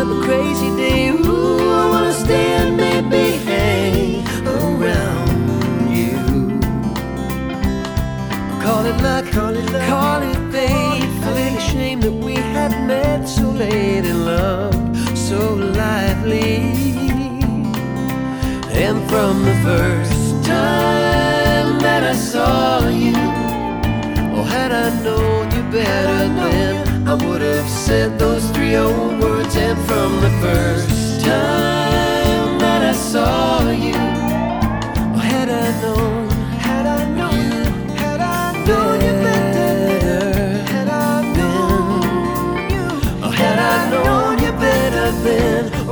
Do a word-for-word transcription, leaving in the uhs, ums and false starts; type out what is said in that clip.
a crazy day. Ooh, I wanna stay and maybe hang around you. Call it luck, call it luck, call it fate. Feel a shame that we had met so late in love, so lively. And from the first time that I saw you, oh, had I known you better then, I would have said those three old words. And from the first time that I saw you, oh, had I known, had I known you, had I known you better, had I known you, oh, had I known you better then.